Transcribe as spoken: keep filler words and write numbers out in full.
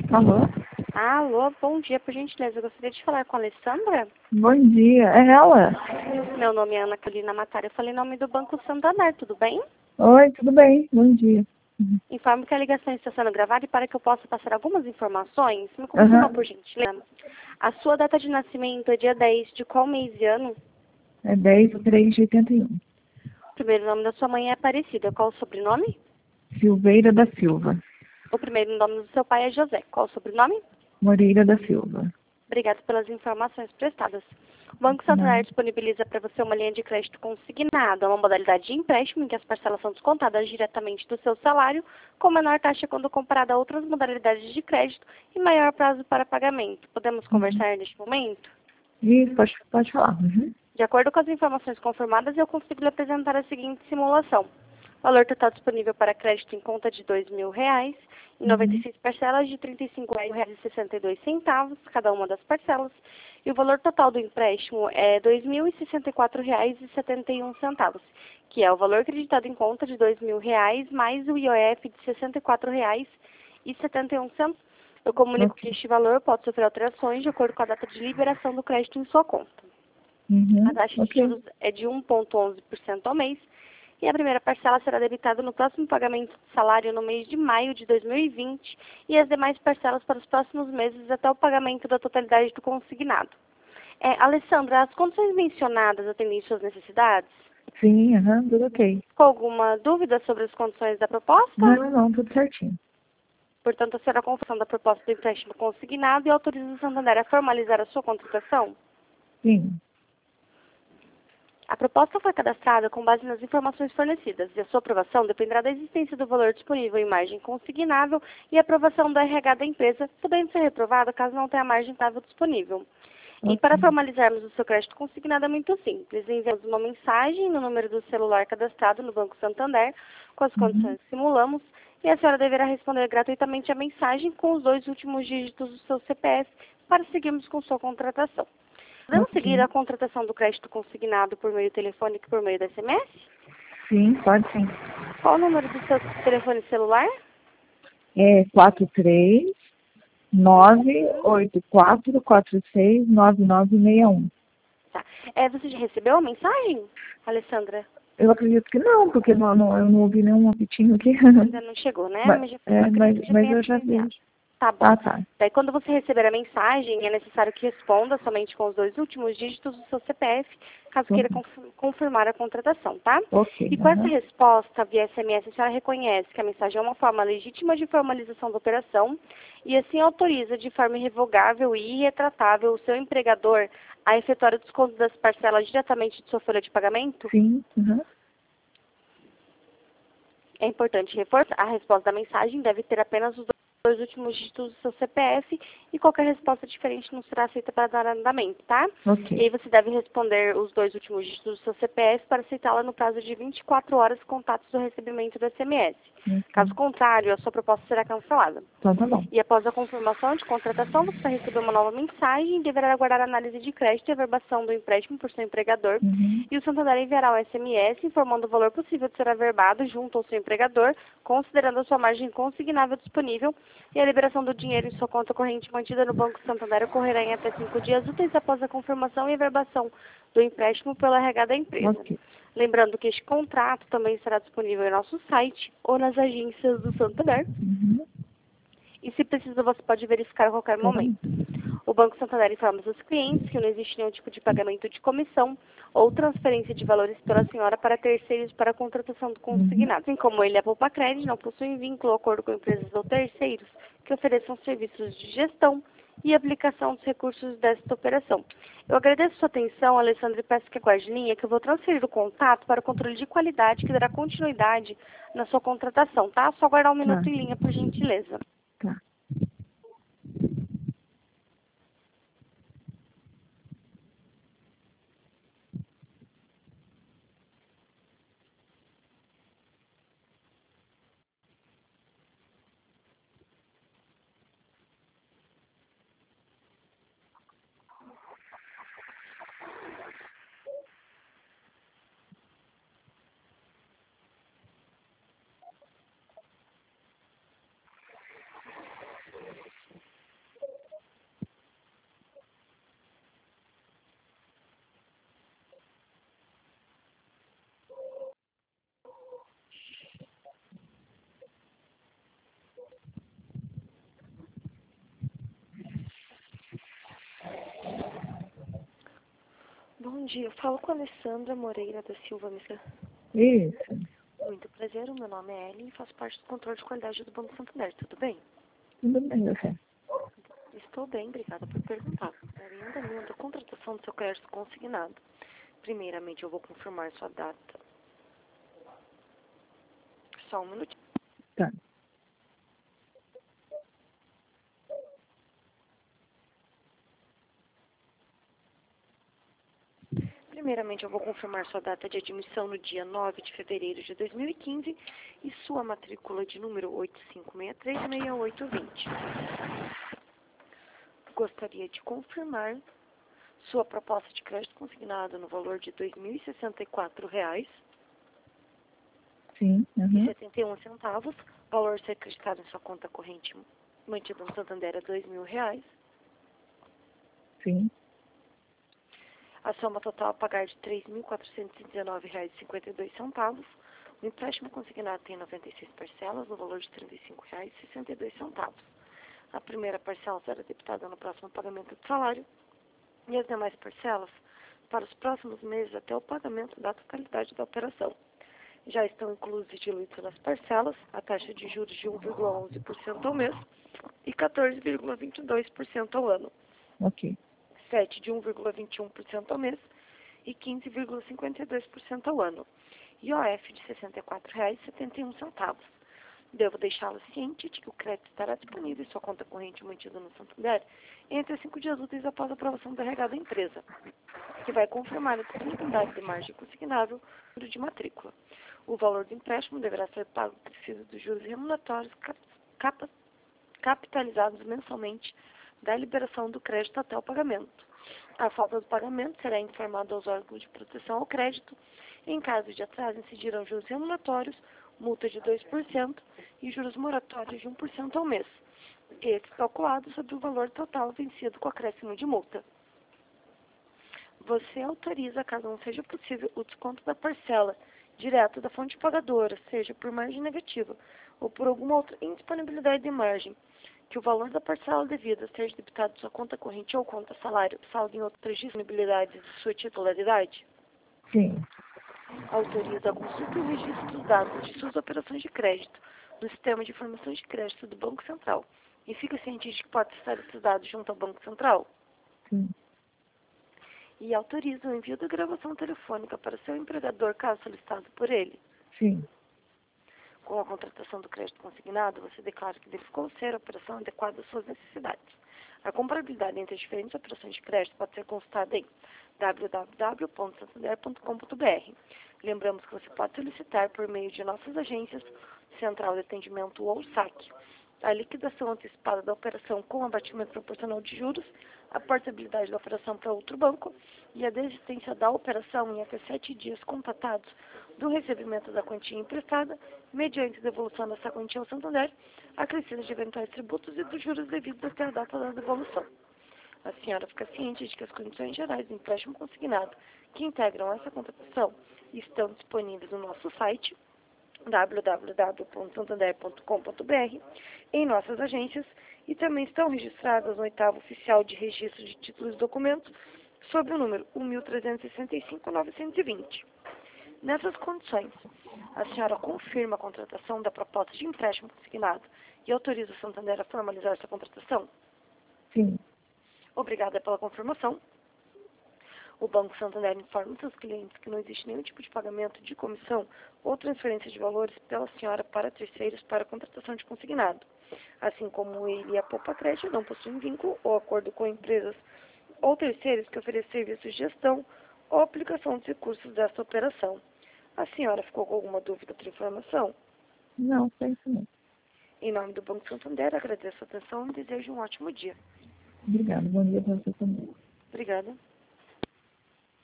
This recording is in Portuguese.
Alô? Alô, bom dia, por gentileza. Eu gostaria de falar com a Alessandra. Bom dia, é ela? Meu nome é Ana Carolina Matária. Eu falei em nome do Banco Santander, tudo bem? Oi, tudo bem? Bom dia. Informo que a ligação está sendo gravada e para que eu possa passar algumas informações, me confirma Aham. por gentileza. A sua data de nascimento é dia dez de qual mês e ano? É dez de três de oitenta e um. O primeiro nome da sua mãe é Aparecida. Qual o sobrenome? Silveira da Silva. O primeiro nome do seu pai é José. Qual o sobrenome? Moreira da Silva. Obrigada pelas informações prestadas. O Banco Não. Santander disponibiliza para você uma linha de crédito consignada, uma modalidade de empréstimo em que as parcelas são descontadas diretamente do seu salário, com menor taxa quando comparada a outras modalidades de crédito e maior prazo para pagamento. Podemos Uhum. conversar neste momento? E pode, pode falar. Uhum. De acordo com as informações confirmadas, eu consigo lhe apresentar a seguinte simulação. O valor total disponível para crédito em conta de dois mil reais, em noventa e Uhum. seis parcelas de trinta e cinco reais e sessenta e dois centavos, cada uma das parcelas, e o valor total do empréstimo é dois mil e sessenta e quatro reais e setenta e um centavos, que é o valor acreditado em conta de dois mil reais mais o I O F de sessenta e quatro reais e setenta e um centavos. Eu comunico que Ok. este valor pode sofrer alterações de acordo com a data de liberação do crédito em sua conta. A Uhum. taxa de Ok. juros é de um vírgula onze por cento ao mês e a primeira parcela será debitada no próximo pagamento de salário no mês de maio de dois mil e vinte e as demais parcelas para os próximos meses até o pagamento da totalidade do consignado. É, Alessandra, as condições mencionadas atendem suas necessidades? Sim, aham, tudo ok. Com alguma dúvida sobre as condições da proposta? Não, não, tudo certinho. Portanto, a senhora confirma da proposta do empréstimo consignado e autoriza o Santander a formalizar a sua contratação? Sim. A proposta foi cadastrada com base nas informações fornecidas e a sua aprovação dependerá da existência do valor disponível em margem consignável e a aprovação do R H da empresa, podendo ser reprovada caso não tenha margem estável disponível. E para Ok. formalizarmos o seu crédito consignado é muito simples. Enviamos uma mensagem no número do celular cadastrado no Banco Santander com as Uhum. condições que simulamos e a senhora deverá responder gratuitamente a mensagem com os dois últimos dígitos do seu C P F para seguirmos com sua contratação. Podemos seguir Ok. a contratação do crédito consignado por meio telefônico e por meio da S M S? Sim, pode sim. Qual o número do seu telefone celular? É quatro três nove oito quatro quatro seis nove nove seis um. Tá. É, você já recebeu a mensagem, Alessandra? Eu acredito que não, porque não, não, eu não ouvi nenhum apitinho aqui. Ainda não chegou, né? mas, Mas já- é, acredito mas, que já mas tenha eu sido já vi. enviado. Tá bom. Ah, tá. Daí, quando você receber a mensagem, é necessário que responda somente com os dois últimos dígitos do seu C P F, caso queira Uhum. conf- confirmar a contratação, tá? Ok. E com essa Uhum. resposta via S M S, a senhora reconhece que a mensagem é uma forma legítima de formalização da operação e assim autoriza de forma irrevogável e irretratável o seu empregador a efetuar o desconto das parcelas diretamente de sua folha de pagamento? Sim. Uhum. É importante reforçar, a resposta da mensagem deve ter apenas os dois últimos dígitos do seu C P F e qualquer resposta diferente não será aceita para dar andamento, tá? E Ok. aí você deve responder os dois últimos dígitos do seu C P F para aceitá-la no prazo de vinte e quatro horas contatos do recebimento do S M S. Caso Ok. contrário, a sua proposta será cancelada. Então tá bom. E após a confirmação de contratação, você vai receber uma nova mensagem e deverá aguardar a análise de crédito e averbação do empréstimo por seu empregador. Uhum. E o Santander enviará o S M S informando o valor possível de ser averbado junto ao seu empregador, considerando a sua margem consignável disponível. E a liberação do dinheiro em sua conta corrente mantida no Banco Santander ocorrerá em até cinco dias úteis após a confirmação e averbação do empréstimo pelo R H da empresa. Ok. Lembrando que este contrato também estará disponível em nosso site ou nas agências do Santander. Uhum. E se precisa, você pode verificar a qualquer Então tá momento. bom. O Banco Santander informa os clientes que não existe nenhum tipo de pagamento de comissão ou transferência de valores pela senhora para terceiros para a contratação do Uhum. consignado. Assim como ele, a Poupa Crédito não possui vínculo ou acordo com empresas ou terceiros que ofereçam serviços de gestão e aplicação dos recursos desta operação. Eu agradeço sua atenção, Alessandra, e peço que aguarde em linha, que eu vou transferir o contato para o controle de qualidade que dará continuidade na sua contratação, tá? Só aguardar um Tá. minuto em linha, por gentileza. Tá. Bom dia, eu falo com a Alessandra Moreira da Silva Mesquita. Isso. Muito prazer, o meu nome é Ellen e faço parte do controle de qualidade do Banco Santander, tudo bem? Tudo bem, você? Estou bem, obrigada por perguntar. Para em andamento da contratação do seu crédito consignado. Primeiramente, eu vou confirmar sua data. Só um minutinho. Tá. Primeiramente, eu vou confirmar sua data de admissão no dia nove de fevereiro de dois mil e quinze e sua matrícula de número oito cinco seis três seis oito dois zero. Gostaria de confirmar sua proposta de crédito consignado no valor de dois mil e sessenta e quatro reais Sim. e Uhum. setenta e um centavos. O valor a ser acreditado em sua conta corrente mantida no Santander é dois mil reais. Sim. A soma total a pagar de três mil quatrocentos e dezenove reais e cinquenta e dois centavos. O empréstimo consignado tem noventa e seis parcelas, no valor de trinta e cinco reais e sessenta e dois centavos. A primeira parcela será debitada no próximo pagamento do salário e as demais parcelas para os próximos meses até o pagamento da totalidade da operação. Já estão inclusos e diluídos nas parcelas a taxa de juros de um vírgula onze por cento ao mês e quatorze vírgula vinte e dois por cento ao ano. Ok. sete de um vírgula vinte e um por cento ao mês e quinze vírgula cinquenta e dois por cento ao ano. I O F de sessenta e quatro reais e setenta e um centavos. Devo deixá-lo ciente de que o crédito estará disponível em sua conta corrente mantida no Santander entre cinco dias úteis após a aprovação do R H da empresa, que vai confirmar a disponibilidade de margem consignável de matrícula. O valor do empréstimo deverá ser pago precisa dos juros remuneratórios cap capitalizados mensalmente da liberação do crédito até o pagamento. A falta do pagamento será informada aos órgãos de proteção ao crédito. Em caso de atraso, incidirão juros remuneratórios, multa de dois por cento e juros moratórios de um por cento ao mês, estes calculados sobre o valor total vencido com acréscimo de multa. Você autoriza, caso não seja possível, o desconto da parcela direto da fonte pagadora, seja por margem negativa ou por alguma outra indisponibilidade de margem, que o valor da parcela devida seja debitado de sua conta corrente ou conta salário, saldo em outras disponibilidades de sua titularidade. Sim. Autoriza a consulta e o registro dos dados de suas operações de crédito no Sistema de Informações de Crédito do Banco Central. E fica ciente de que pode acessar esses dados junto ao Banco Central. Sim. E autoriza o envio da gravação telefônica para seu empregador, caso solicitado por ele. Sim. Com a contratação do crédito consignado, você declara que verificou ser a operação adequada às suas necessidades. A comparabilidade entre as diferentes operações de crédito pode ser consultada em w w w ponto santander ponto com ponto b r. Lembramos que você pode solicitar por meio de nossas agências, Central de Atendimento ou saque, a liquidação antecipada da operação com abatimento proporcional de juros, a portabilidade da operação para outro banco e a desistência da operação em até sete dias contados do recebimento da quantia emprestada, mediante devolução dessa quantia ao Santander, acrescida de eventuais tributos e dos juros devidos até a data da devolução. A senhora fica ciente de que as condições gerais do empréstimo consignado que integram essa contratação estão disponíveis no nosso site, w w w ponto santander ponto com ponto b r, em nossas agências, e também estão registradas no oitavo oficial de registro de títulos e documentos sob o número um mil trezentos e sessenta e cinco, novecentos e vinte. Nessas condições, a senhora confirma a contratação da proposta de empréstimo consignado e autoriza o Santander a formalizar essa contratação? Sim. Obrigada pela confirmação. O Banco Santander informa seus clientes que não existe nenhum tipo de pagamento de comissão ou transferência de valores pela senhora para terceiros para a contratação de consignado. Assim como ele e a Poupa Crédito não possuem vínculo ou acordo com empresas ou terceiros que oferecem serviços de gestão ou aplicação dos recursos desta operação. A senhora ficou com alguma dúvida para informação? Não, foi isso mesmo. Em nome do Banco Santander, agradeço a atenção e desejo um ótimo dia. Obrigada. Bom dia para você também. Obrigada.